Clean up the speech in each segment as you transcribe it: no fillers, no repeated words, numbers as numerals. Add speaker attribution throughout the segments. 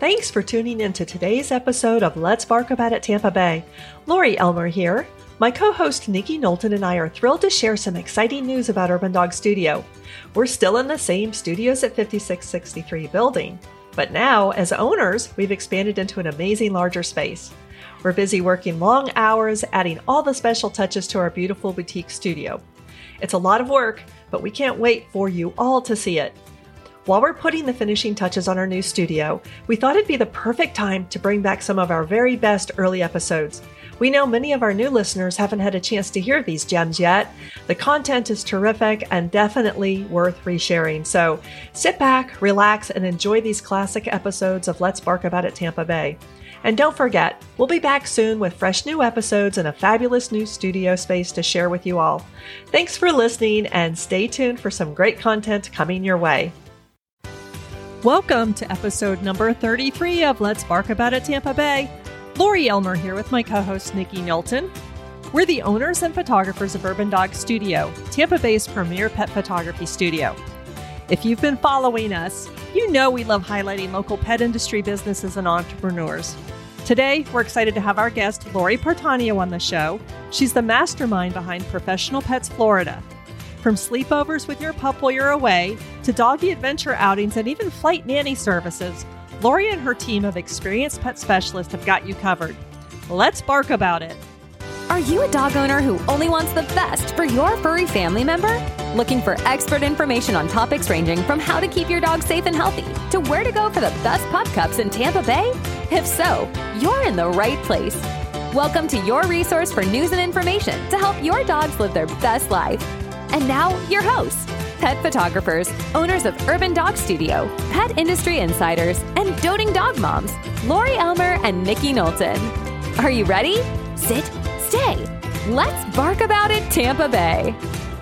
Speaker 1: Thanks for tuning in to today's episode of Let's Bark About It Tampa Bay. Lori Elmer here. My co-host Nikki Knowlton and I are thrilled to share some exciting news about Urban Dog Studio. We're still in the same studios at 5663 building, but now, as owners, we've expanded into an amazing larger space. We're busy working long hours, adding all the special touches to our beautiful boutique studio. It's a lot of work, but we can't wait for you all to see it. While we're putting the finishing touches on our new studio, we thought it'd be the perfect time to bring back some of our very best early episodes. We know many of our new listeners haven't had a chance to hear these gems yet. The content is terrific and definitely worth resharing. So sit back, relax, and enjoy these classic episodes of Let's Bark About It Tampa Bay. And don't forget, we'll be back soon with fresh new episodes and a fabulous new studio space to share with you all. Thanks for listening and stay tuned for some great content coming your way. Welcome to episode number 33 of Let's Bark About It Tampa Bay. Lori Elmer here with my co-host Nikki Knowlton. We're the owners and photographers of Urban Dog Studio, Tampa Bay's premier pet photography studio. If you've been following us, you know we love highlighting local pet industry businesses and entrepreneurs. Today, we're excited to have our guest, Lori Partanio, on the show. She's the mastermind behind Professional Pets Florida. From sleepovers with your pup while you're away, to doggy adventure outings and even flight nanny services, Lori and her team of experienced pet specialists have got you covered. Let's bark about it.
Speaker 2: Are you a dog owner who only wants the best for your furry family member? Looking for expert information on topics ranging from how to keep your dog safe and healthy to where to go for the best pup cups in Tampa Bay? If so, you're in the right place. Welcome to your resource for news and information to help your dogs live their best life. And now, your hosts, pet photographers, owners of Urban Dog Studio, pet industry insiders, and doting dog moms, Lori Elmer and Nikki Knowlton. Are you ready? Sit, stay. Let's bark about it, Tampa Bay.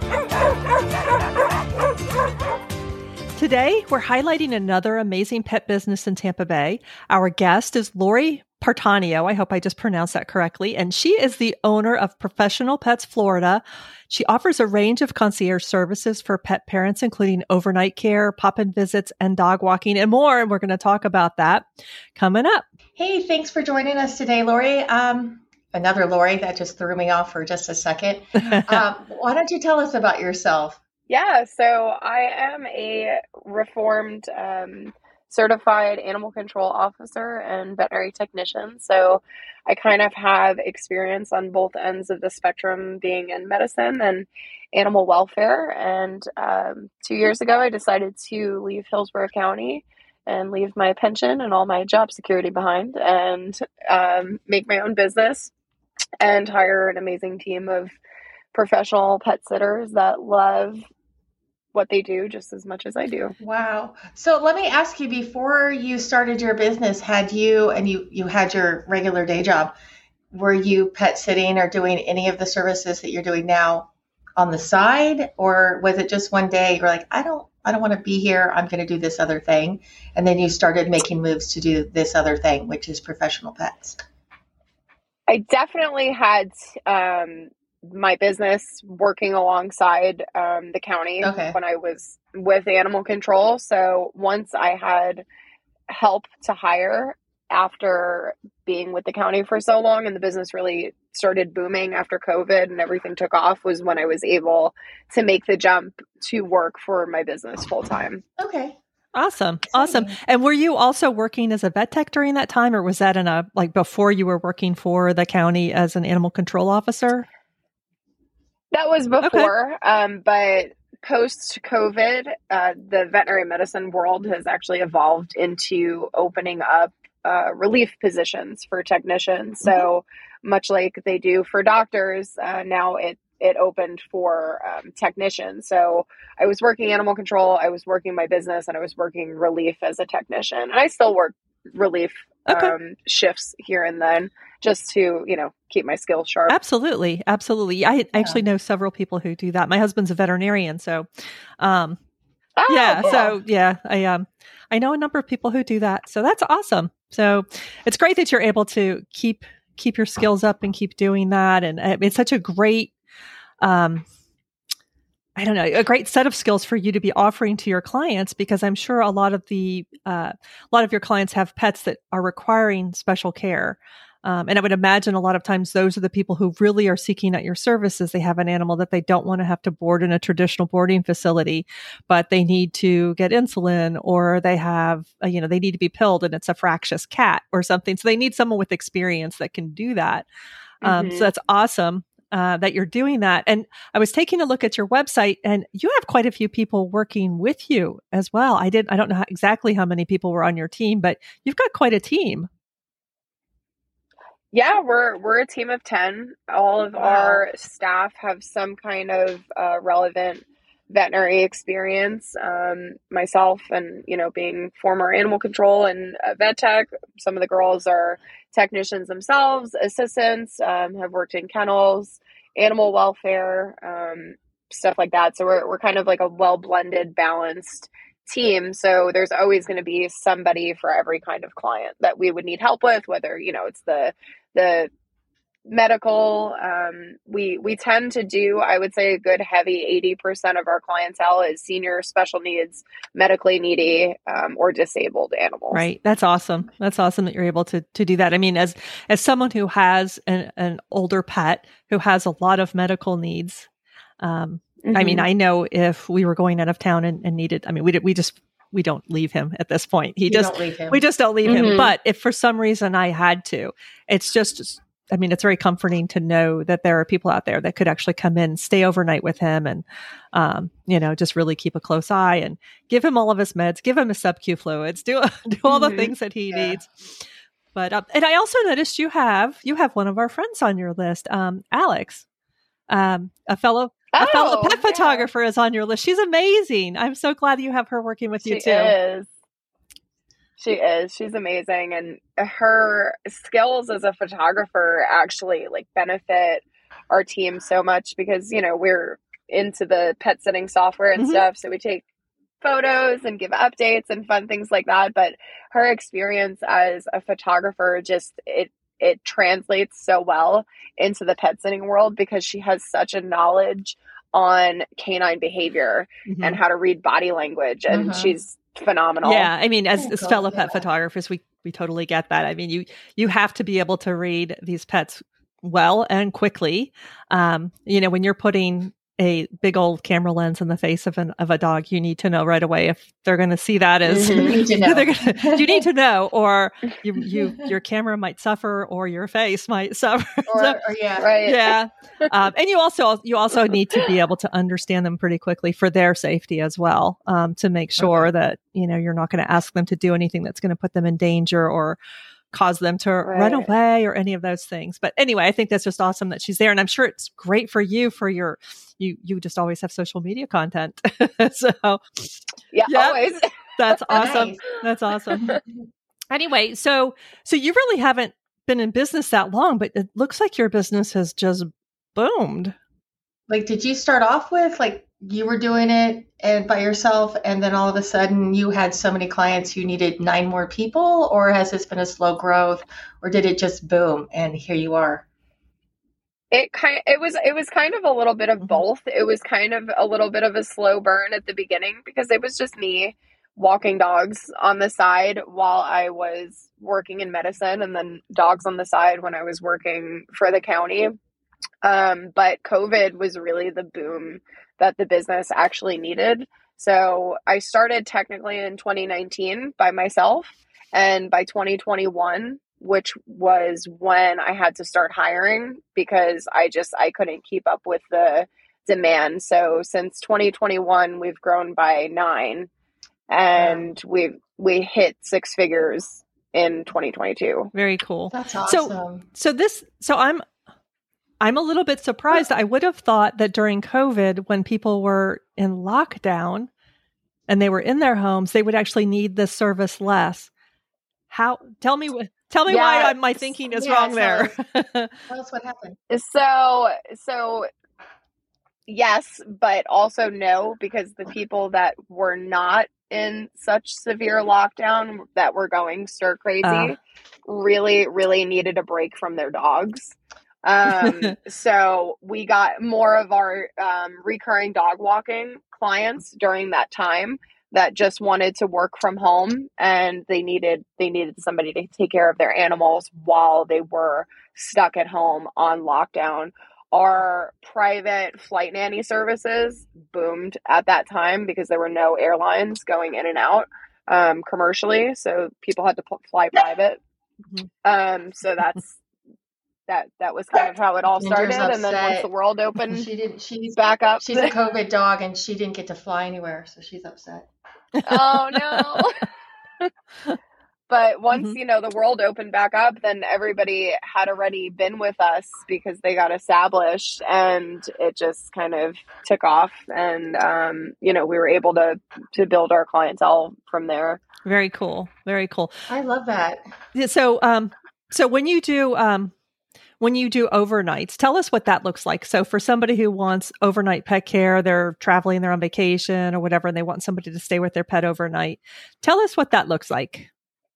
Speaker 1: Today, we're highlighting another amazing pet business in Tampa Bay. Our guest is Lori Partanio. I hope I just pronounced that correctly. And she is the owner of Professional Pets Florida. She offers a range of concierge services for pet parents, including overnight care, pop-in visits, and dog walking, and more. And we're going to talk about that coming up.
Speaker 3: Hey, thanks for joining us today, Lori. Another Lori, that just threw me off for just a second. Why don't you tell us about yourself?
Speaker 4: Yeah, so I am a reformed certified animal control officer and veterinary technician. So I kind of have experience on both ends of the spectrum, being in medicine and animal welfare. And 2 years ago, I decided to leave Hillsborough County and leave my pension and all my job security behind and make my own business and hire an amazing team of professional pet sitters that love what they do just as much as I do.
Speaker 3: Wow. So let me ask you, before you started your business, had you had your regular day job, were you pet sitting or doing any of the services that you're doing now on the side? Or was it just one day you're like, I don't want to be here, I'm going to do this other thing. And then you started making moves to do this other thing, which is professional pets?
Speaker 4: I definitely had my business working alongside the county when I was with animal control. So once I had help to hire after being with the county for so long and the business really started booming after COVID and everything took off, was when I was able to make the jump to work for my business full time.
Speaker 3: Okay.
Speaker 1: Awesome. Awesome. And were you also working as a vet tech during that time, or was that before you were working for the county as an animal control officer?
Speaker 4: That was before, but post-COVID, the veterinary medicine world has actually evolved into opening up relief positions for technicians. So much like they do for doctors, now it opened for technicians. So I was working animal control, I was working my business, and I was working relief as a technician. And I still work relief shifts here and then, just to, keep my skills sharp.
Speaker 1: Absolutely. Absolutely. I actually know several people who do that. My husband's a veterinarian. So, cool. I know a number of people who do that. So that's awesome. So it's great that you're able to keep your skills up and keep doing that. And it's such a great, I don't know, a great set of skills for you to be offering to your clients, because I'm sure a lot of your clients have pets that are requiring special care. And I would imagine a lot of times those are the people who really are seeking out your services. They have an animal that they don't want to have to board in a traditional boarding facility, but they need to get insulin, or they have, they need to be pilled and it's a fractious cat or something. So they need someone with experience that can do that. So that's awesome that you're doing that. And I was taking a look at your website, and you have quite a few people working with you as well. I don't know exactly how many people were on your team, but you've got quite a team.
Speaker 4: Yeah, we're a team of 10. All of our staff have some kind of relevant veterinary experience. Myself and, being former animal control and vet tech, some of the girls are technicians themselves, assistants, have worked in kennels, animal welfare, stuff like that. So we're kind of like a well-blended, balanced team. So there's always going to be somebody for every kind of client that we would need help with, whether, it's the medical, we tend to do, I would say, a good heavy 80% of our clientele is senior, special needs, medically needy, or disabled animals.
Speaker 1: Right. That's awesome. That's awesome that you're able to do that. I mean, as someone who has an older pet who has a lot of medical needs, I mean, I know if we were going out of town and needed, I mean, we don't leave him at this point. We just don't leave him. But if for some reason I had to, it's just, I mean, it's very comforting to know that there are people out there that could actually come in, stay overnight with him, and, just really keep a close eye and give him all of his meds, give him his sub-Q fluids, do all the things that he needs. But, and I also noticed you have one of our friends on your list, Alex, a fellow pet photographer is on your list. She's amazing. I'm so glad you have her working with you too.
Speaker 4: She is. She's amazing. And her skills as a photographer actually benefit our team so much because, we're into the pet sitting software and stuff. So we take photos and give updates and fun things like that. But her experience as a photographer, it translates so well into the pet sitting world because she has such a knowledge on canine behavior and how to read body language. And she's phenomenal.
Speaker 1: Yeah. I mean, as fellow pet photographers, we totally get that. I mean, you have to be able to read these pets well and quickly. When you're putting a big old camera lens in the face of a dog, you need to know right away if they're going to see that as you need to know, or your camera might suffer, or your face might suffer.
Speaker 4: Right.
Speaker 1: And you also need to be able to understand them pretty quickly for their safety as well, to make sure that you're not going to ask them to do anything that's going to put them in danger or cause them to run away or any of those things. But anyway, I think that's just awesome that she's there. And I'm sure it's great for you you just always have social media content. So
Speaker 4: always.
Speaker 1: That's awesome. Nice. That's awesome. Anyway, so you really haven't been in business that long, but it looks like your business has just boomed.
Speaker 3: Did you start off with you were doing it and by yourself, and then all of a sudden you had so many clients you needed 9 more people, or has this been a slow growth, or did it just boom and here you are?
Speaker 4: It was kind of a little bit of both. It was kind of a little bit of a slow burn at the beginning because it was just me walking dogs on the side while I was working in medicine, and then dogs on the side when I was working for the county. But COVID was really the boom that the business actually needed. So I started technically in 2019 by myself, and by 2021, which was when I had to start hiring because I couldn't keep up with the demand. So since 2021, we've grown by 9, and we hit 6 figures in 2022.
Speaker 1: Very cool.
Speaker 3: That's awesome.
Speaker 1: So I'm a little bit surprised. I would have thought that during COVID, when people were in lockdown and they were in their homes, they would actually need this service less. Tell me why my thinking is wrong there.
Speaker 3: Tell us what happened.
Speaker 4: So yes, but also no, because the people that were not in such severe lockdown that were going stir crazy really, really needed a break from their dogs. So we got more of our recurring dog walking clients during that time that just wanted to work from home, and they needed somebody to take care of their animals while they were stuck at home on lockdown. Our private flight nanny services boomed at that time because there were no airlines going in and out commercially, so people had to fly private. So that was kind of how it all started. And then once the world opened,
Speaker 3: she's
Speaker 4: back up.
Speaker 3: She's a COVID dog, and she didn't get to fly anywhere, so she's upset.
Speaker 4: Oh no. But once, the world opened back up, then everybody had already been with us because they got established, and it just kind of took off. And, we were able to build our clientele from there.
Speaker 1: Very cool. Very cool.
Speaker 3: I love that.
Speaker 1: Yeah, so when you do overnights, tell us what that looks like. So for somebody who wants overnight pet care, they're traveling, they're on vacation or whatever, and they want somebody to stay with their pet overnight. Tell us what that looks like.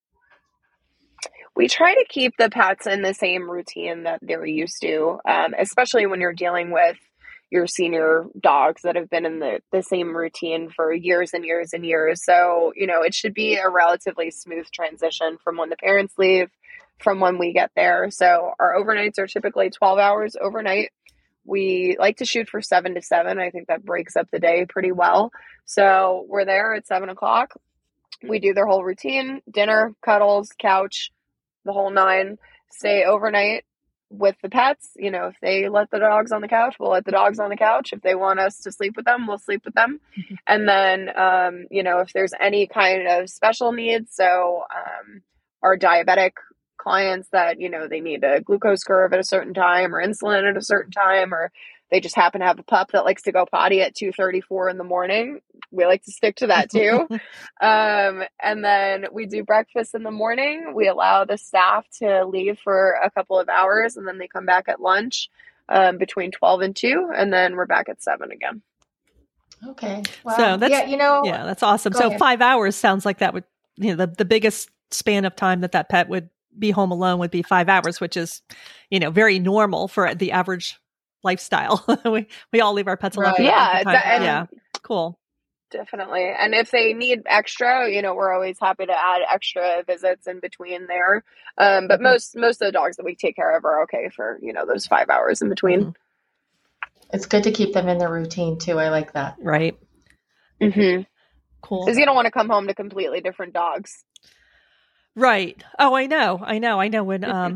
Speaker 4: We try to keep the pets in the same routine that they're used to, especially when you're dealing with your senior dogs that have been in the same routine for years and years and years. So, it should be a relatively smooth transition from when the parents leave, from when we get there. So our overnights are typically 12 hours overnight. We like to shoot for 7 to 7. I think that breaks up the day pretty well. So we're there at 7:00. We do their whole routine, dinner, cuddles, couch, the whole 9, stay overnight with the pets. If they let the dogs on the couch, we'll let the dogs on the couch. If they want us to sleep with them, we'll sleep with them. And then, if there's any kind of special needs, so our diabetic clients that, they need a glucose curve at a certain time or insulin at a certain time, or they just happen to have a pup that likes to go potty at 2:34 in the morning. We like to stick to that too. And then we do breakfast in the morning. We allow the staff to leave for a couple of hours, and then they come back at lunch between 12 and 2, and then we're back at 7 again.
Speaker 3: Okay. Wow.
Speaker 1: So that's awesome. So ahead. 5 hours sounds like that would, the biggest span of time that pet would be home alone would be 5 hours, which is, very normal for the average lifestyle. we all leave our pets alone.
Speaker 3: Right.
Speaker 1: Yeah. Cool.
Speaker 4: Definitely. And if they need extra, we're always happy to add extra visits in between there. But most of the dogs that we take care of are okay for, those 5 hours in between.
Speaker 3: Mm-hmm. It's good to keep them in their routine too. I like that.
Speaker 1: Right.
Speaker 4: Mm-hmm.
Speaker 1: Cool.
Speaker 4: Because you don't want to come home to completely different dogs.
Speaker 1: Right. Oh, I know when,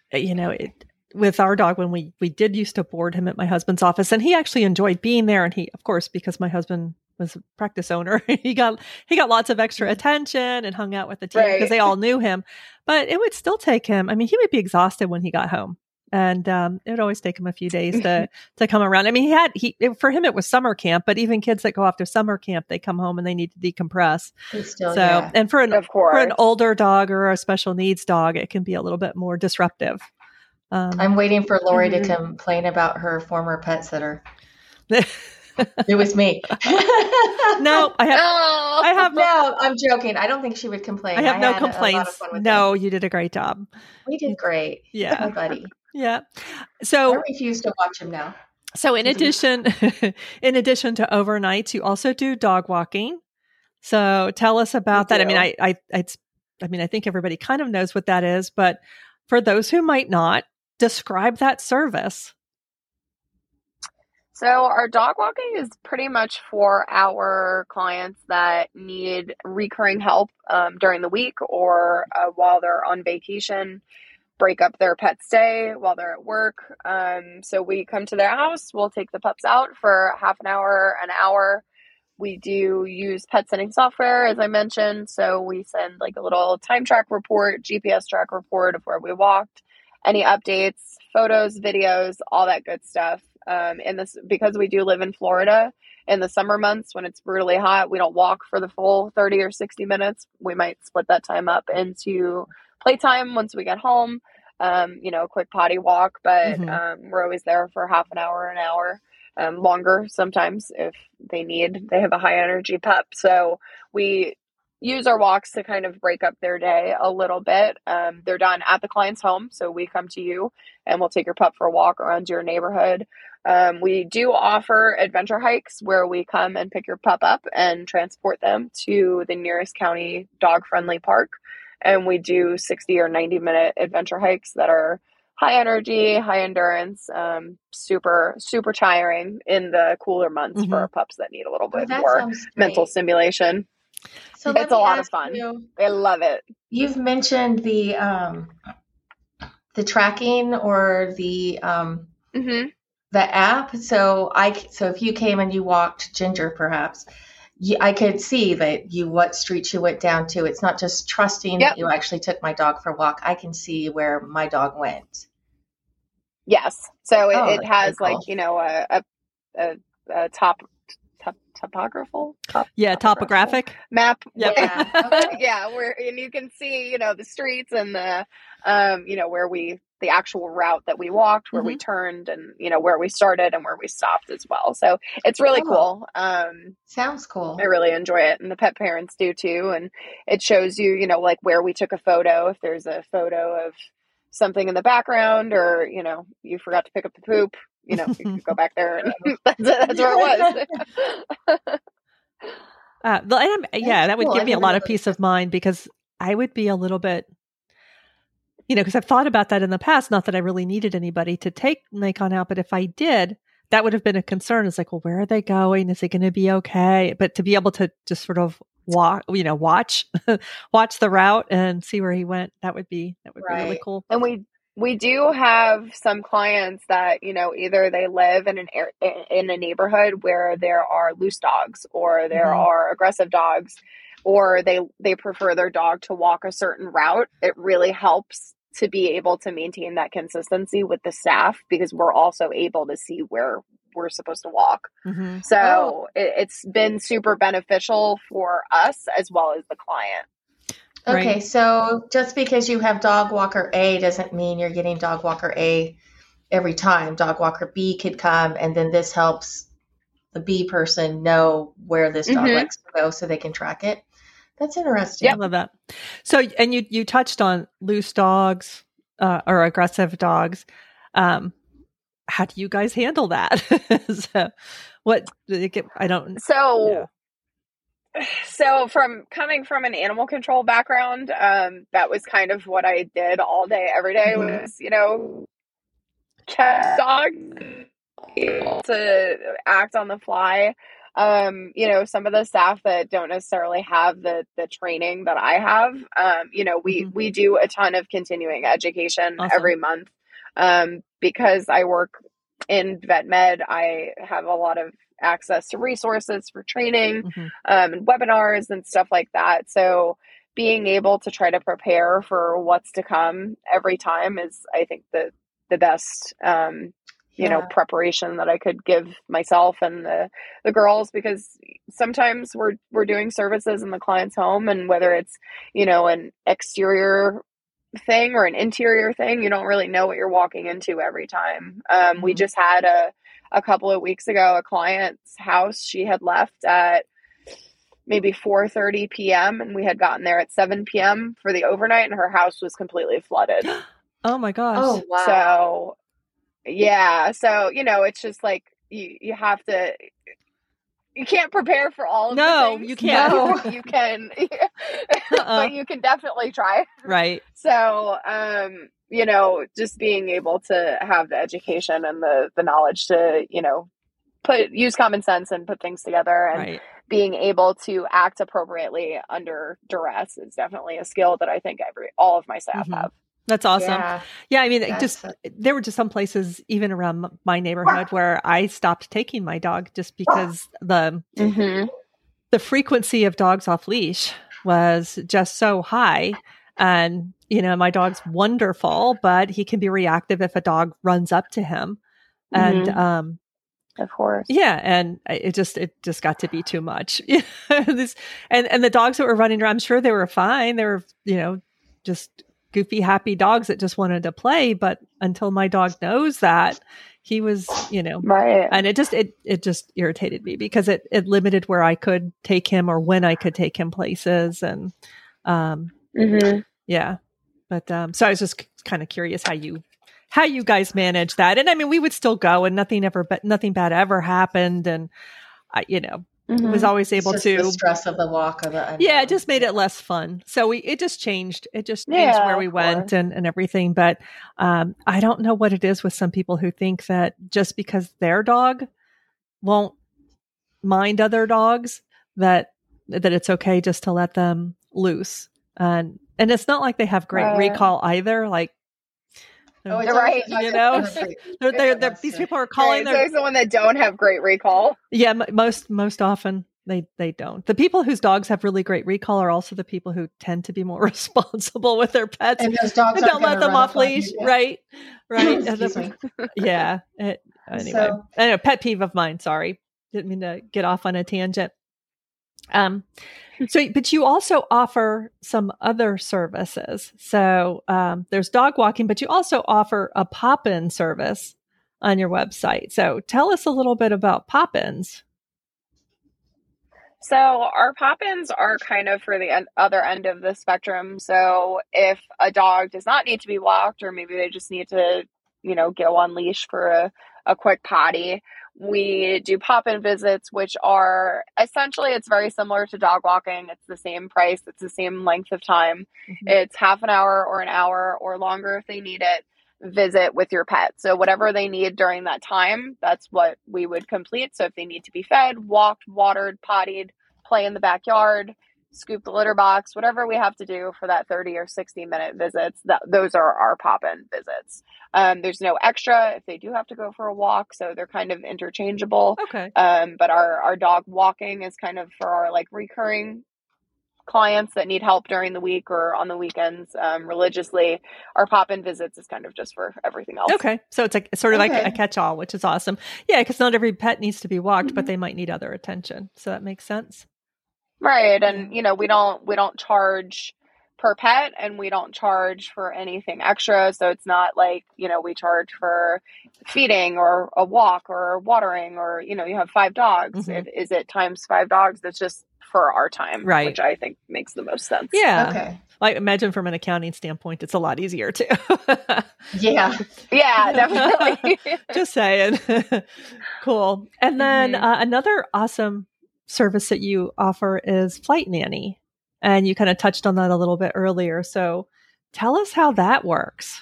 Speaker 1: with our dog, when we did used to board him at my husband's office, and he actually enjoyed being there. And he, of course, because my husband was a practice owner, he got lots of extra attention and hung out with the team because they all knew him, but it would still take him. I mean, he would be exhausted when he got home, and it would always take him a few days to come around. I mean, for him, it was summer camp, but even kids that go off to summer camp, they come home and they need to decompress. And for an older dog or a special needs dog, it can be a little bit more disruptive.
Speaker 3: I'm waiting for Lori to complain about her former pet sitter. It was me.
Speaker 1: No, I have
Speaker 3: no, I'm joking. I don't think she would complain.
Speaker 1: I have no complaints. No, you did a great job.
Speaker 3: We did great.
Speaker 1: Yeah.
Speaker 3: My buddy.
Speaker 1: Yeah. So
Speaker 3: I refuse to watch him now.
Speaker 1: So in addition to overnights, you also do dog walking. So tell us about that. I mean, I think everybody kind of knows what that is, but for those who might not, describe that service.
Speaker 4: So our dog walking is pretty much for our clients that need recurring help during the week or while they're on vacation, break up their pet stay while they're at work. So we come to their house, we'll take the pups out for half an hour, an hour. We do use pet sitting software, as I mentioned. So we send like a little time track report, GPS track report of where we walked, any updates, photos, videos, all that good stuff. And this, because we do live in Florida in the summer months when it's brutally hot, we don't walk for the full 30 or 60 minutes. We might split that time up into playtime once we get home, a quick potty walk, but we're always there for half an hour, longer sometimes if they have a high energy pup. So we use our walks to kind of break up their day a little bit. They're done at the client's home. So we come to you and we'll take your pup for a walk around your neighborhood. We do offer adventure hikes where we come and pick your pup up and transport them to the nearest county dog-friendly park. And we do 60 or 90-minute adventure hikes that are high energy, high endurance, super, super tiring in the cooler months for our pups that need a little bit more mental stimulation.
Speaker 3: So
Speaker 4: it's a lot of fun. I love it.
Speaker 3: You've mentioned the tracking or the app. So if you came and you walked Ginger, perhaps I could see that what streets you went down to. It's not just trusting that you actually took my dog for a walk. I can see where my dog went.
Speaker 4: Yes. So it has cool. A topographic
Speaker 1: map.
Speaker 4: Yep. Yeah. And you can see, the streets and the, where the actual route that we walked, where we turned and, where we started and where we stopped as well. So it's really cool.
Speaker 3: Sounds cool.
Speaker 4: I really enjoy it. And the pet parents do too. And it shows you, where we took a photo, if there's a photo of something in the background or, you forgot to pick up the poop, you can go back there and that's where it was.
Speaker 1: That would give me a lot of peace of mind because I would be a little bit, because I've thought about that in the past, not that I really needed anybody to take Nikon out, but if I did, that would have been a concern. It's like, well, where are they going? Is it going to be okay? But to be able to just sort of watch the route and see where he went, that would be really cool.
Speaker 4: And we do have some clients that, either they live in a neighborhood where there are loose dogs or there are aggressive dogs, or they prefer their dog to walk a certain route. It really helps to be able to maintain that consistency with the staff because we're also able to see where we're supposed to walk. So it's been super beneficial for us as well as the client.
Speaker 3: Okay,
Speaker 1: Right.
Speaker 3: so just because you have dog walker A doesn't mean you're getting dog walker A every time. Dog walker B could come, and then this helps the B person know where this dog likes to go so they can track it. That's interesting.
Speaker 1: Yeah, I love that. So, and you touched on loose dogs or aggressive dogs. How do you guys handle that?
Speaker 4: So from coming from an animal control background, that was kind of what I did all day, every day was, catch dogs to act on the fly. Some of the staff that don't necessarily have the training that I have, we do a ton of continuing education every month. Because I work in vet med, I have a lot of access to resources for training, and webinars and stuff like that. So being able to try to prepare for what's to come every time is, I think, the best, preparation that I could give myself and the girls, because sometimes we're doing services in the client's home, and whether it's, an exterior thing or an interior thing, you don't really know what you're walking into every time. We just had a couple of weeks ago, a client's house, she had left at maybe 4:30 p.m. and we had gotten there at 7 p.m. for the overnight, and her house was completely flooded.
Speaker 1: Oh my gosh.
Speaker 3: Oh, wow.
Speaker 4: So, yeah. So, it's just like, you have to, you can't prepare for all of the things.
Speaker 1: You can't.
Speaker 4: No, you can, but you can definitely try.
Speaker 1: Right.
Speaker 4: So, just being able to have the education and the knowledge to, use common sense and put things together, and being able to act appropriately under duress is definitely a skill that I think all of my staff have.
Speaker 1: That's awesome. Yeah. I mean, there were just some places even around my neighborhood where I stopped taking my dog just because the frequency of dogs off leash was just so high. And, my dog's wonderful, but he can be reactive if a dog runs up to him. And,
Speaker 4: of course.
Speaker 1: Yeah. And it just got to be too much. And the dogs that were running around, I'm sure they were fine. They were, just goofy, happy dogs that just wanted to play. But until my dog knows that, he was,
Speaker 4: Right.
Speaker 1: and it just irritated me because it limited where I could take him or when I could take him places. And, yeah. But, so I was just kind of curious how you guys manage that. And I mean, we would still go and nothing bad ever happened. And I, was always able to
Speaker 3: the stress of the walk of the
Speaker 1: yeah, it just made it less fun. So it just changed. It just changed where we went and everything. But I don't know what it is with some people who think that just because their dog won't mind other dogs, that it's okay just to let them loose. And it's not like they have great recall either. Like,
Speaker 4: right.
Speaker 1: They're these people are calling.
Speaker 4: There's the one that don't have great recall.
Speaker 1: Yeah, most often they don't. The people whose dogs have really great recall are also the people who tend to be more responsible with their pets.
Speaker 3: And those dogs
Speaker 1: don't let them off leash, right?
Speaker 3: Excuse me.
Speaker 1: Yeah. Anyway, I know, pet peeve of mine. Sorry, didn't mean to get off on a tangent. But you also offer some other services. So there's dog walking, but you also offer a pop-in service on your website. So tell us a little bit about pop-ins.
Speaker 4: So our pop-ins are kind of for the other end of the spectrum. So if a dog does not need to be walked, or maybe they just need to, go on leash for a quick potty, we do pop-in visits, which are essentially, it's very similar to dog walking. It's the same price. It's the same length of time. It's half an hour or an hour or longer if they need it. Visit with your pet. So whatever they need during that time, that's what we would complete. So if they need to be fed, walked, watered, pottied, play in the backyard, scoop the litter box, whatever we have to do for that 30 or 60-minute visits, those are our pop-in visits. There's no extra if they do have to go for a walk, so they're kind of interchangeable.
Speaker 1: Okay.
Speaker 4: But our dog walking is kind of for our recurring clients that need help during the week or on the weekends religiously. Our pop-in visits is kind of just for everything else.
Speaker 1: Okay. So it's sort of like a catch-all, which is awesome. Yeah, because not every pet needs to be walked, but they might need other attention. So that makes sense.
Speaker 4: Right. And, we don't charge per pet, and we don't charge for anything extra. So it's not like, we charge for feeding or a walk or watering, or, you have 5 dogs. Is it times 5 dogs? That's just for our time,
Speaker 1: right?
Speaker 4: Which I think makes the most sense.
Speaker 1: Yeah.
Speaker 3: Okay.
Speaker 1: I imagine from an accounting standpoint, it's a lot easier too.
Speaker 3: Yeah,
Speaker 4: definitely.
Speaker 1: Just saying. Cool. And then another awesome service that you offer is Flight Nanny. And you kind of touched on that a little bit earlier. So tell us how that works.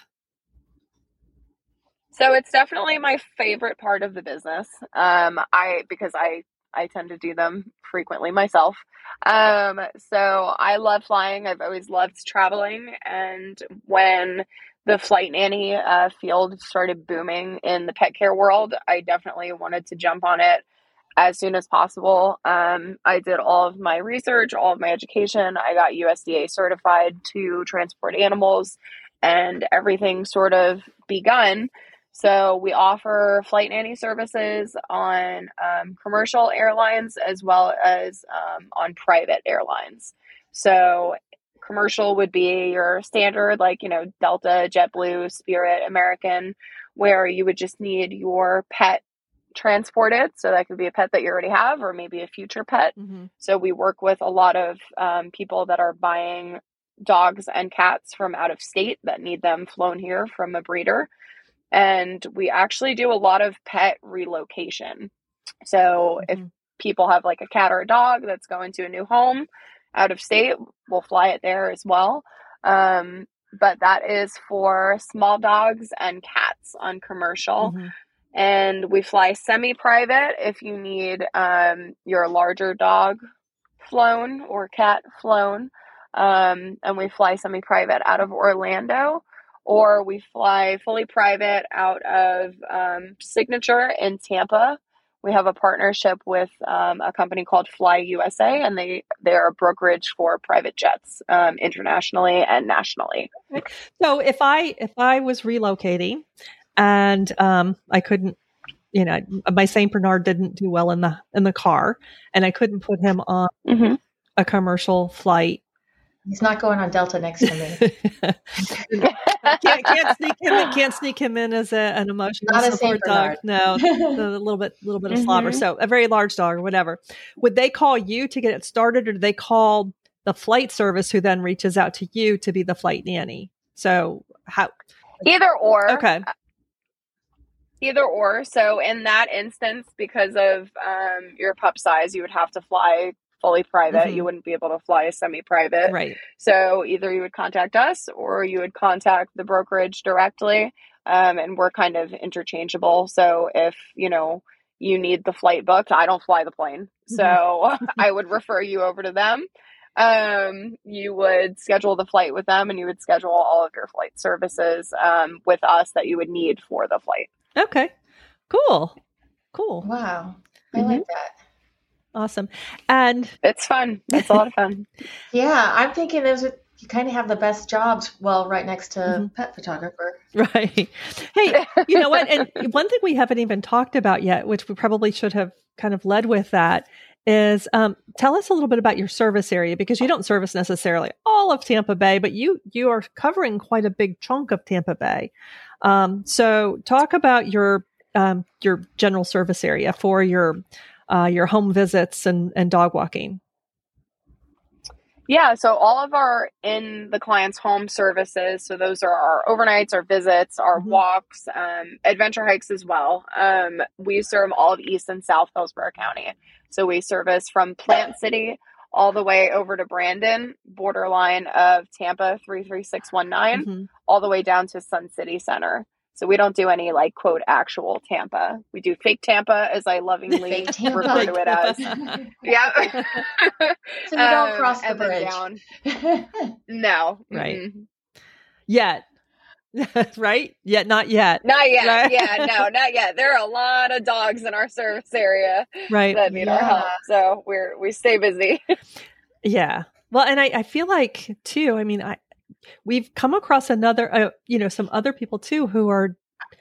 Speaker 4: So it's definitely my favorite part of the business. Because I tend to do them frequently myself. So I love flying. I've always loved traveling. And when the Flight Nanny field started booming in the pet care world, I definitely wanted to jump on it as soon as possible. I did all of my research, all of my education. I got USDA certified to transport animals, and everything sort of begun. So we offer Flight Nanny services on commercial airlines as well as on private airlines. So commercial would be your standard, Delta, JetBlue, Spirit, American, where you would just need your pet transported. So that could be a pet that you already have, or maybe a future pet. So we work with a lot of people that are buying dogs and cats from out of state that need them flown here from a breeder. And we actually do a lot of pet relocation. So if people have a cat or a dog that's going to a new home out of state, we'll fly it there as well. But that is for small dogs and cats on commercial. And we fly semi-private if you need your larger dog flown or cat flown. And we fly semi-private out of Orlando, or we fly fully private out of Signature in Tampa. We have a partnership with a company called Fly USA, and they're a brokerage for private jets internationally and nationally.
Speaker 1: So if I was relocating and I couldn't, my Saint Bernard didn't do well in the car, and I couldn't put him on a commercial flight,
Speaker 3: He's not going on Delta next to me.
Speaker 1: Can't sneak him in as an emotional
Speaker 3: Not a
Speaker 1: support
Speaker 3: Saint
Speaker 1: dog.
Speaker 3: Bernard.
Speaker 1: No, a little bit of slobber. So a very large dog or whatever. Would they call you to get it started, or do they call the flight service who then reaches out to you to be the flight nanny? So how?
Speaker 4: Either or.
Speaker 1: Okay.
Speaker 4: Either or. So in that instance, because of your pup size, you would have to fly fully private. You wouldn't be able to fly semi-private.
Speaker 1: Right.
Speaker 4: So either you would contact us or you would contact the brokerage directly. And we're kind of interchangeable. So if, you need the flight booked, I don't fly the plane. So I would refer you over to them. You would schedule the flight with them, and you would schedule all of your flight services with us that you would need for the flight.
Speaker 1: Okay. Cool.
Speaker 3: Wow. I like that.
Speaker 1: Awesome. And
Speaker 4: it's fun. It's a lot of fun.
Speaker 3: Yeah. I'm thinking you kind of have the best jobs. Well, right next to pet photographer.
Speaker 1: Right. Hey, you know what? And one thing we haven't even talked about yet, which we probably should have kind of led with that, is tell us a little bit about your service area, because you don't service necessarily all of Tampa Bay, but you are covering quite a big chunk of Tampa Bay. So talk about your general service area for your home visits and dog walking.
Speaker 4: Yeah, so all of our in the client's home services, so those are our overnights, our visits, our walks, adventure hikes as well. We serve all of East and South Hillsborough County. So we service from Plant City all the way over to Brandon, borderline of Tampa 33619, all the way down to Sun City Center. So we don't do any quote actual Tampa. We do fake Tampa, as I lovingly refer to it as. Yeah.
Speaker 3: So you don't cross the bridge.
Speaker 4: No.
Speaker 1: Right. Mm-hmm. Yet. Right? Yet, not yet.
Speaker 4: Not yet.
Speaker 1: Right?
Speaker 4: Yeah, no, not yet. There are a lot of dogs in our service area that need our help. So we stay busy.
Speaker 1: Yeah. Well, and I feel like too, we've come across some other people too who are,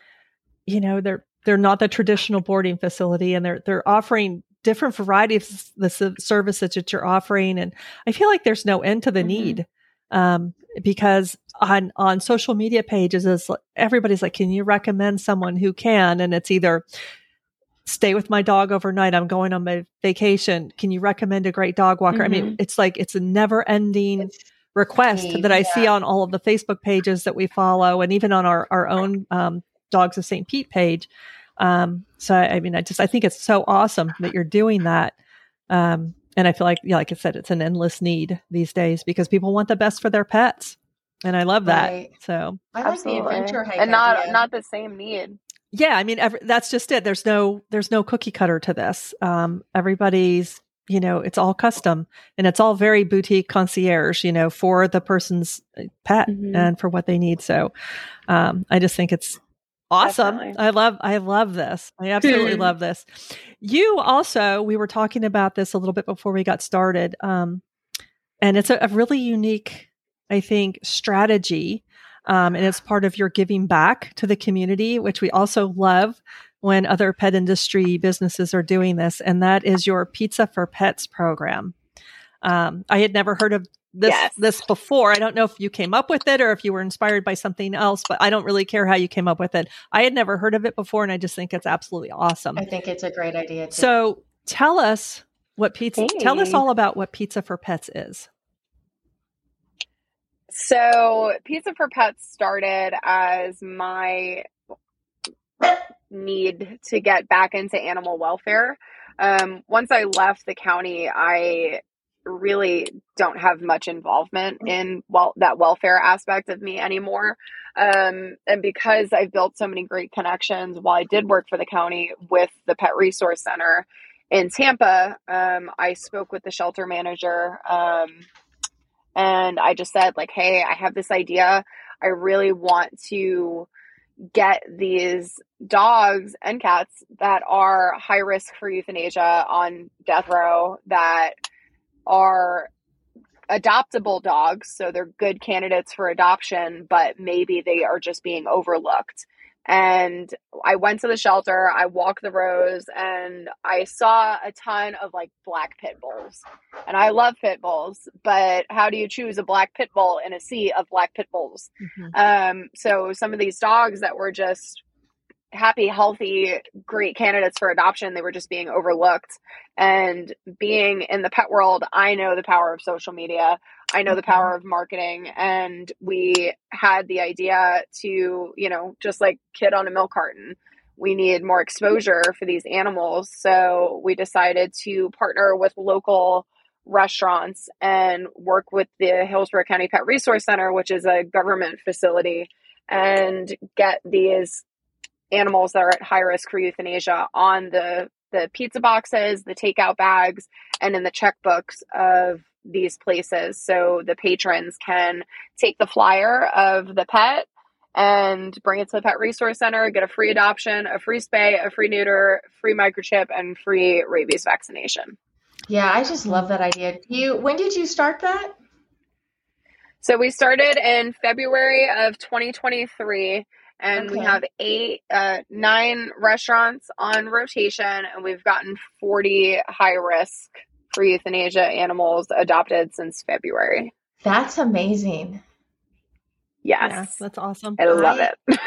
Speaker 1: they're not the traditional boarding facility, and they're offering different varieties of the services that you're offering. And I feel like there's no end to the need, because on social media pages, everybody's like, can you recommend someone who can? And it's either stay with my dog overnight, I'm going on my vacation, can you recommend a great dog walker? It's a never ending request that I see on all of the Facebook pages that we follow, and even on our own Dogs of St. Pete page. So I think it's so awesome that you're doing that. And I feel like, like I said, it's an endless need these days because people want the best for their pets. And I love that.
Speaker 3: Right.
Speaker 1: So
Speaker 3: I like the adventure hike
Speaker 4: and not the same need.
Speaker 1: Yeah. That's just it. There's no cookie cutter to this. Everybody's, it's all custom, and it's all very boutique concierge, for the person's pet and for what they need. So, I just think it's awesome. Definitely. I love this. I absolutely love this. You also, we were talking about this a little bit before we got started. And it's a really unique, I think, strategy. And it's part of your giving back to the community, which we also love when other pet industry businesses are doing this. And that is your Pizza for Pets program. I had never heard of this before. I don't know if you came up with it or if you were inspired by something else, but I don't really care how you came up with it. I had never heard of it before, and I just think it's absolutely awesome.
Speaker 3: I think it's a great idea too.
Speaker 1: So tell us all about what Pizza for Pets is.
Speaker 4: So Pizza for Pets started as my need to get back into animal welfare. Once I left the county, I really don't have much involvement in that welfare aspect of me anymore. And because I've built so many great connections while I did work for the county with the Pet Resource Center in Tampa, I spoke with the shelter manager, and I just said, hey, I have this idea. I really want to get these dogs and cats that are high risk for euthanasia on death row, that are adoptable dogs. So they're good candidates for adoption, but maybe they are just being overlooked And I went to the shelter, I walked the rows, and I saw a ton of like black pit bulls. And I love pit bulls, but how do you choose a black pit bull in a sea of black pit bulls? So some of these dogs that were just happy, healthy, great candidates for adoption, they were just being overlooked. And being in the pet world, I know the power of social media. I know the power of marketing. And we had the idea to, just like kid on a milk carton, we need more exposure for these animals. So we decided to partner with local restaurants and work with the Hillsborough County Pet Resource Center, which is a government facility, and get these animals that are at high risk for euthanasia on the pizza boxes, the takeout bags, and in the checkbooks of these places. So the patrons can take the flyer of the pet and bring it to the Pet Resource Center, get a free adoption, a free spay, a free neuter, free microchip, and free rabies vaccination.
Speaker 3: Yeah, I just love that idea. When did you start that?
Speaker 4: So we started in February of 2023. And we have 9 restaurants on rotation, and we've gotten 40 high risk for euthanasia animals adopted since February.
Speaker 3: That's amazing.
Speaker 4: Yes.
Speaker 1: That's awesome.
Speaker 4: I love it.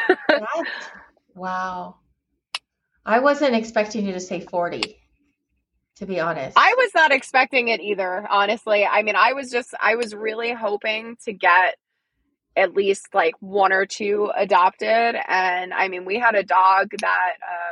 Speaker 3: Wow. I wasn't expecting you to say 40, to be honest.
Speaker 4: I was not expecting it either, honestly. I mean, I was really hoping to get at least like 1 or 2 adopted. And I mean, we had a dog that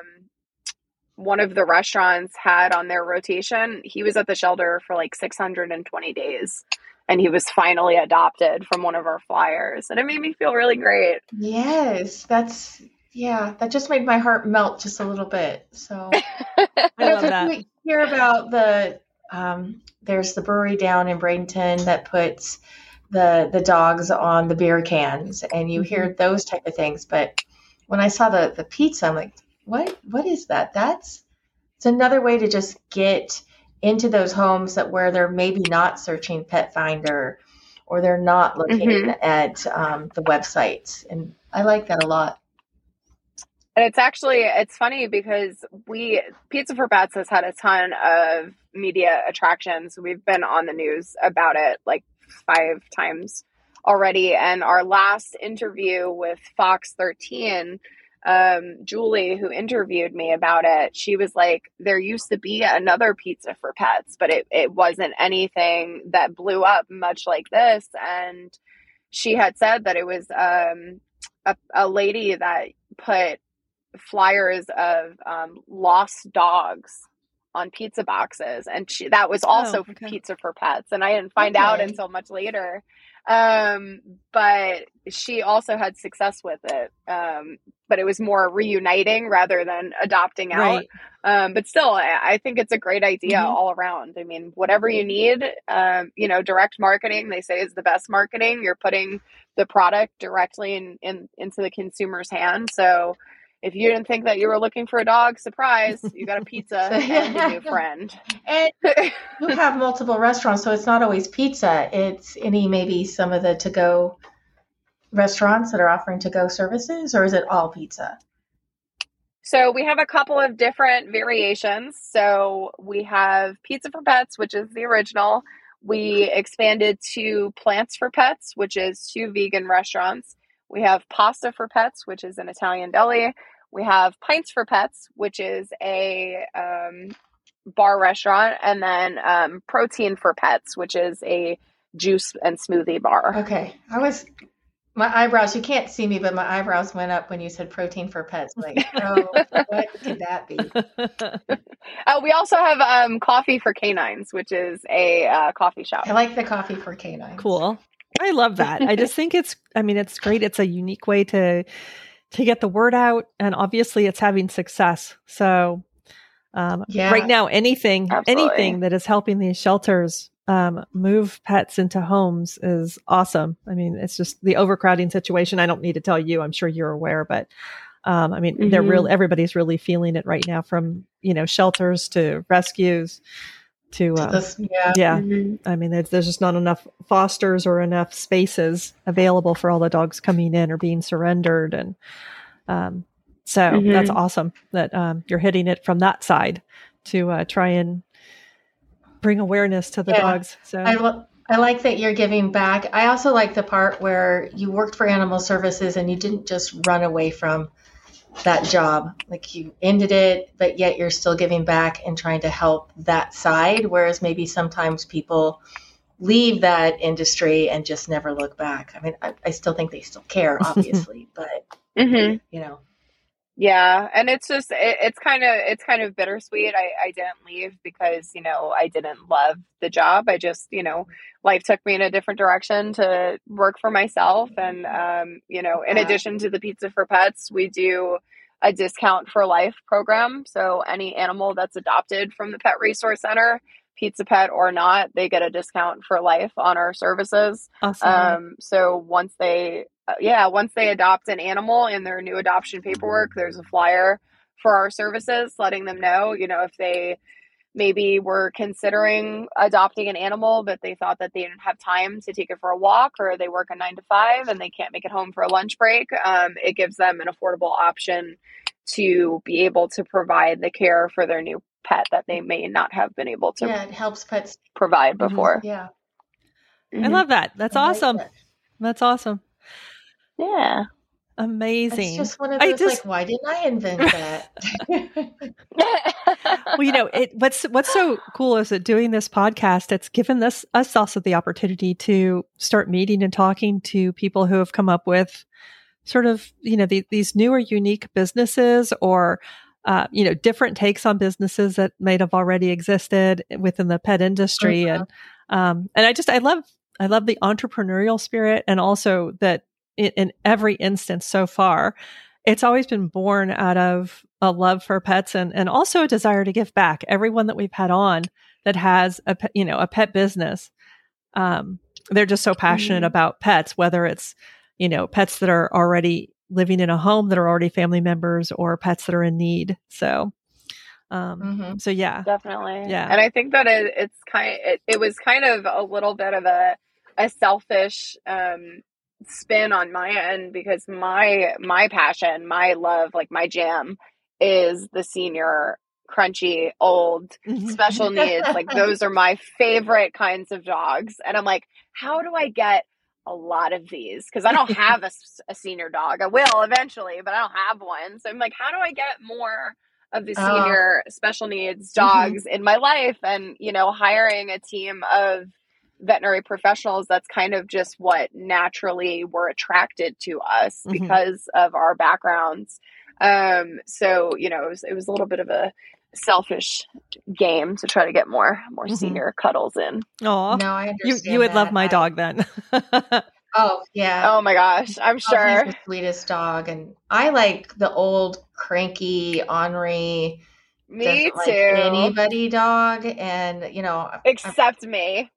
Speaker 4: one of the restaurants had on their rotation. He was at the shelter for like 620 days, and he was finally adopted from one of our flyers. And it made me feel really great.
Speaker 3: Yes, that just made my heart melt just a little bit. So
Speaker 1: I love that.
Speaker 3: We hear about there's the brewery down in Bradenton that puts the dogs on the beer cans, and you hear those type of things. But when I saw the pizza, I'm like, what is that? It's another way to just get into those homes where they're maybe not searching Pet Finder, or they're not looking at the websites. And I like that a lot.
Speaker 4: And it's funny because Pizza for Pets has had a ton of media attractions. We've been on the news about it like 5 times already. And our last interview with Fox 13, Julie, who interviewed me about it, she was like, there used to be another Pizza for Pets, but it wasn't anything that blew up much like this. And she had said that it was a lady that put flyers of lost dogs on pizza boxes, and that was also Pizza for Pets, and I didn't find out until much later. But she also had success with it, but it was more reuniting rather than adopting out. Right. But still, I think it's a great idea all around. I mean, whatever you need, direct marketing, they say, is the best marketing. You're putting the product directly into the consumer's hand. So if you didn't think that you were looking for a dog, surprise, you got a pizza and a new friend.
Speaker 3: And you have multiple restaurants, so it's not always pizza. It's maybe some of the to-go restaurants that are offering to-go services, or is it all pizza?
Speaker 4: So we have a couple of different variations. So we have Pizza for Pets, which is the original. We expanded to Plants for Pets, which is 2 vegan restaurants. We have Pasta for Pets, which is an Italian deli. We have Pints for Pets, which is a bar restaurant. And then Protein for Pets, which is a juice and smoothie bar.
Speaker 3: Okay. My eyebrows, you can't see me, but my eyebrows went up when you said Protein for Pets. Like, what could that be?
Speaker 4: We also have Coffee for Canines, which is a coffee shop.
Speaker 3: I like the Coffee for Canines.
Speaker 1: Cool. I love that. I just think it's great. It's a unique way to get the word out, and obviously it's having success. So right now, anything that is helping these shelters move pets into homes is awesome. I mean, it's just the overcrowding situation. I don't need to tell you, I'm sure you're aware, but everybody's really feeling it right now, from, shelters to rescues to, I mean, there's just not enough fosters or enough spaces available for all the dogs coming in or being surrendered. And So that's awesome that you're hitting it from that side to try and bring awareness to the dogs. So
Speaker 3: I like that you're giving back. I also like the part where you worked for animal services and you didn't just run away from that job. Like you ended it, but yet you're still giving back and trying to help that side. Whereas maybe sometimes people leave that industry and just never look back. I mean, I still think they still care, obviously, but you know.
Speaker 4: Yeah. And it's just, it's kind of bittersweet. I didn't leave because, you know, I didn't love the job. I just, you know, life took me in a different direction to work for myself. And, you know, in addition to the Pizza for Pets, we do a discount for life program. So any animal that's adopted from the Pet Resource Center, Pizza Pet or not, they get a discount for life on our services.
Speaker 1: Awesome.
Speaker 4: So once they adopt an animal in their new adoption paperwork, there's a flyer for our services letting them know, you know, if they maybe were considering adopting an animal, but they thought that they didn't have time to take it for a walk, or they work a 9 to 5 and they can't make it home for a lunch break. It gives them an affordable option to be able to provide the care for their new pet that they may not have been able to
Speaker 3: it helps pets
Speaker 4: provide before.
Speaker 3: Yeah.
Speaker 1: I love that. That's awesome. That's awesome.
Speaker 4: Yeah.
Speaker 1: Amazing.
Speaker 3: It's just one of those, like, why didn't I invent that?
Speaker 1: Well, you know, what's so cool is that doing this podcast, it's given us also the opportunity to start meeting and talking to people who have come up with sort of, you know, these newer, unique businesses, or you know, different takes on businesses that might have already existed within the pet industry. And I love the entrepreneurial spirit, and also that in every instance so far, it's always been born out of a love for pets and also a desire to give back. Everyone that we've had on that has a pet business, they're just so passionate about pets, whether it's, you know, pets that are already living in a home that are already family members, or pets that are in need. So, so yeah,
Speaker 4: definitely.
Speaker 1: Yeah.
Speaker 4: And I think that it was kind of a little bit of a selfish, spin on my end, because my passion, my love, like my jam is the senior, crunchy, old, special needs. Like those are my favorite kinds of dogs. And I'm like, how do I get a lot of these? Because I don't have a senior dog. I will eventually, but I don't have one. So I'm like, how do I get more of the senior special needs dogs in my life? And, you know, hiring a team of veterinary professionals, that's kind of just what naturally were attracted to us because of our backgrounds. So, you know, it was a little bit of a selfish game to try to get more senior cuddles in.
Speaker 1: Oh,
Speaker 3: no, I understand.
Speaker 1: You would love my dog then.
Speaker 3: Oh yeah.
Speaker 4: Oh my gosh, I'm sure.
Speaker 3: He's the sweetest dog, and I like the old cranky ornery.
Speaker 4: Me too.
Speaker 3: Like anybody dog, and you know,
Speaker 4: except me.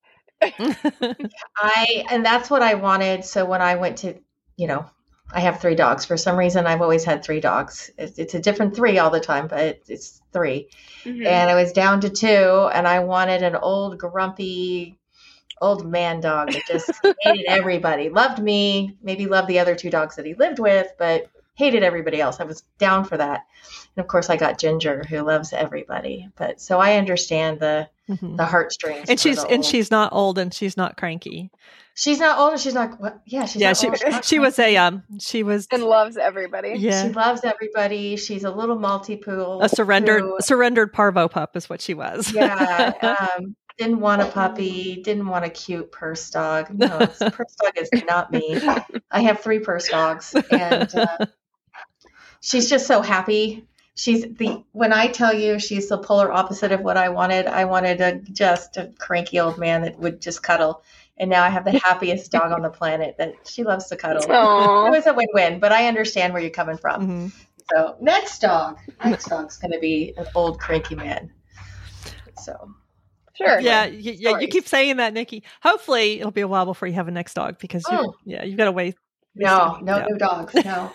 Speaker 3: And that's what I wanted. So when I went to, you know, I have 3 dogs. For some reason, I've always had 3 dogs. It's a different 3 all the time, but it's 3. And I was down to 2, and I wanted an old, grumpy, old man dog that just hated everybody. Loved me, maybe loved the other 2 dogs that he lived with, but hated everybody else. I was down for that. And of course, I got Ginger, who loves everybody. But so I understand the heartstrings.
Speaker 1: And she's not old, and she's not cranky.
Speaker 3: She's not old, and she's not. Well, yeah, she's not old.
Speaker 1: She was
Speaker 4: and loves everybody.
Speaker 1: Yeah,
Speaker 3: she loves everybody. She's a little Maltipoo,
Speaker 1: a surrendered parvo pup is what she was.
Speaker 3: Yeah. Didn't want a puppy, didn't want a cute purse dog. No, purse dog is not me. I have 3 purse dogs, and she's just so happy. When I tell you she's the polar opposite of what I wanted. I wanted just a cranky old man that would just cuddle. And now I have the happiest dog on the planet that she loves to cuddle.
Speaker 4: Aww.
Speaker 3: It was a win-win, but I understand where you're coming from. So next dog's going to be an old cranky man. So
Speaker 4: sure.
Speaker 1: Yeah. You keep saying that, Nikki. Hopefully it'll be a while before you have a next dog, because you've got to wait.
Speaker 3: No new dogs. No.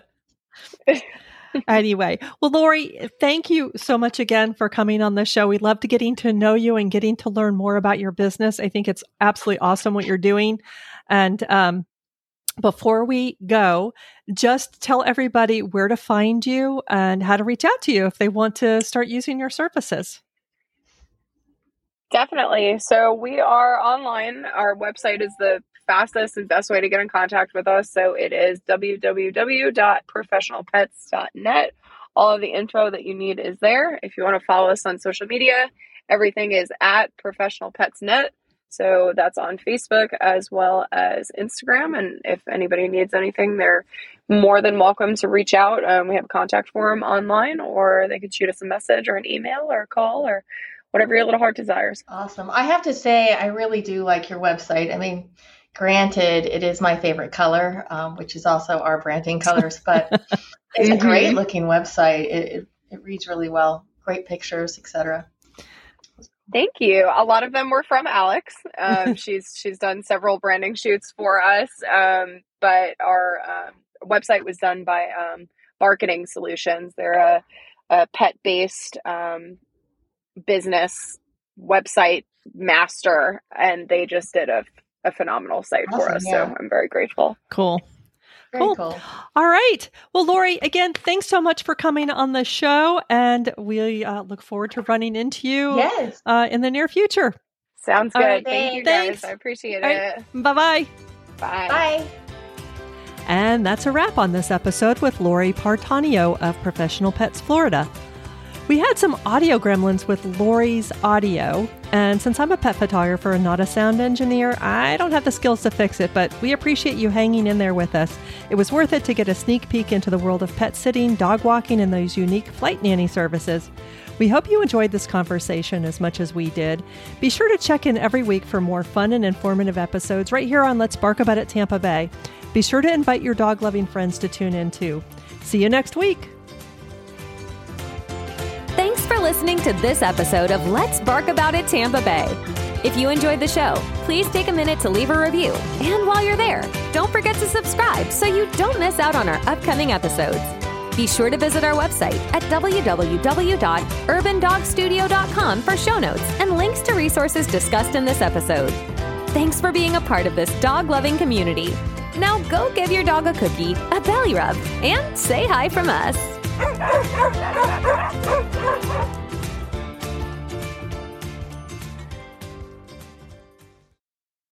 Speaker 1: Anyway, well, Lori, thank you so much again for coming on the show. We love getting to know you and getting to learn more about your business. I think it's absolutely awesome what you're doing. And before we go, just tell everybody where to find you and how to reach out to you if they want to start using your services.
Speaker 4: Definitely. So we are online. Our website is the fastest and best way to get in contact with us. So it is www.professionalpets.net. All of the info that you need is there. If you want to follow us on social media, everything is at ProfessionalPetsNet. So that's on Facebook as well as Instagram. And if anybody needs anything, they're more than welcome to reach out. We have a contact form online, or they could shoot us a message or an email or a call or whatever your little heart desires.
Speaker 3: Awesome. I have to say, I really do like your website. I mean, granted, it is my favorite color, which is also our branding colors, but it's a great looking website. It reads really well. Great pictures, etc.
Speaker 4: Thank you. A lot of them were from Alex. She's done several branding shoots for us, but our website was done by Marketing Solutions. They're a pet-based business website master, and they just did a phenomenal site for us. Yeah. So I'm very grateful.
Speaker 1: Cool.
Speaker 3: Very cool.
Speaker 1: All right. Well, Lori, again, thanks so much for coming on the show, and we look forward to running into you in the near future.
Speaker 4: Sounds good.
Speaker 3: Right,
Speaker 4: thank you
Speaker 1: thanks.
Speaker 4: guys. I appreciate
Speaker 1: it.
Speaker 4: Right.
Speaker 1: Bye-bye.
Speaker 4: Bye.
Speaker 3: Bye.
Speaker 1: And that's a wrap on this episode with Lori Partanio of Professional Pets Florida. We had some audio gremlins with Lori's audio, and since I'm a pet photographer and not a sound engineer, I don't have the skills to fix it, but we appreciate you hanging in there with us. It was worth it to get a sneak peek into the world of pet sitting, dog walking, and those unique flight nanny services. We hope you enjoyed this conversation as much as we did. Be sure to check in every week for more fun and informative episodes right here on Let's Bark About It Tampa Bay. Be sure to invite your dog-loving friends to tune in too. See you next week.
Speaker 2: Thanks for listening to this episode of Let's Bark About It Tampa Bay. If you enjoyed the show, please take a minute to leave a review. And while you're there, don't forget to subscribe so you don't miss out on our upcoming episodes. Be sure to visit our website at www.urbandogstudio.com for show notes and links to resources discussed in this episode. Thanks for being a part of this dog-loving community. Now go give your dog a cookie, a belly rub, and say hi from us.